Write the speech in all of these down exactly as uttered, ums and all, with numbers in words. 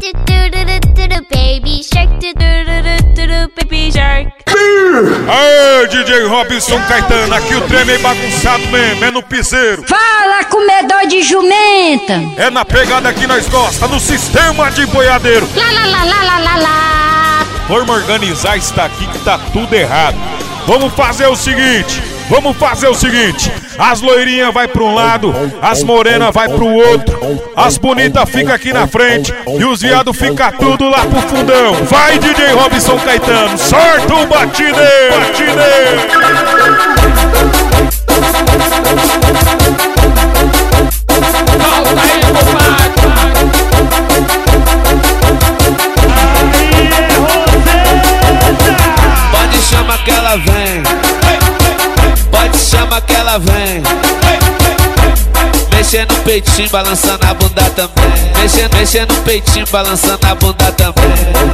Baby shark, baby shark. Aê, D J Robson Caetano, aqui o trem é meio bagunçado mesmo, é no piseiro. Fala, comedor de jumenta. É na pegada que nós gosta, no sistema de boiadeiro. Lá, lá, lá, lá, lá, lá, lá. Vamos organizar isso daqui que tá tudo errado. Vamos fazer o seguinte, vamos fazer o seguinte. As loirinhas vai pra um lado, as morenas vai pro outro, as bonitas fica aqui na frente e os viados fica tudo lá pro fundão. Vai, D J Robson Caetano, sorta o batideiro, batideiro. Solta aí, compadre. Pode chamar que ela vem, pode chamar que ela vem. Mexendo no peitinho, balançando a bunda também. Mexendo, mexendo no peitinho, balançando a bunda também.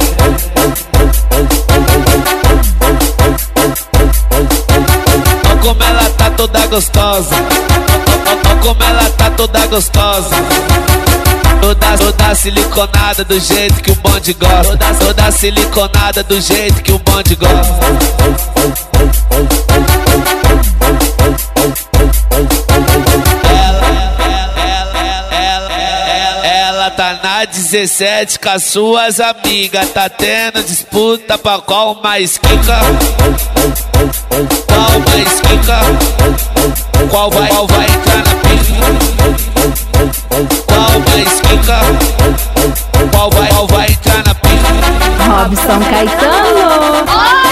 Olha como ela tá toda gostosa. Olha como ela tá toda gostosa. Toda, toda siliconada do jeito que o bonde gosta. Toda, toda siliconada do jeito que o bonde gosta. Ela, ela, ela, ela, ela tá na dezessete com as suas amigas. Tá tendo disputa pra qual mais quica. Qual mais quica. Qual vai, qual vai entrar na pica. Qual mais quica? Qual vai, qual vai entrar na pica? Robson Caetano.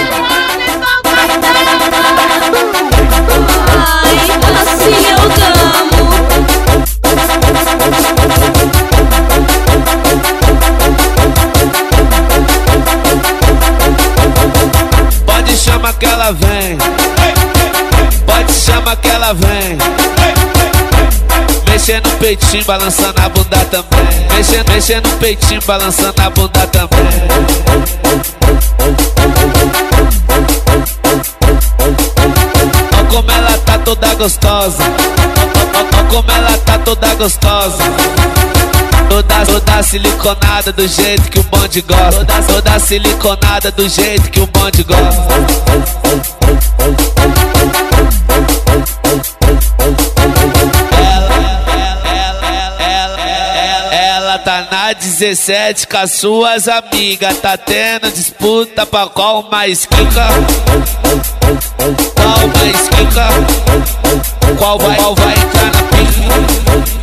Ai, assim eu amo. Pode chamar que ela vem, pode chamar que ela vem. Mexendo no peitinho, balançando a bunda também. Mexendo, mexendo no peitinho, balançando a bunda também. Olha como ela tá toda gostosa. Olha como ela tá toda gostosa. Toda, toda siliconada do jeito que o bonde gosta. Toda, toda siliconada do jeito que o bonde gosta. Ela tá na dezessete com as suas amigas. Tá tendo disputa pra qual mais quica. Qual mais quica. Qual vai, qual vai entrar na pica.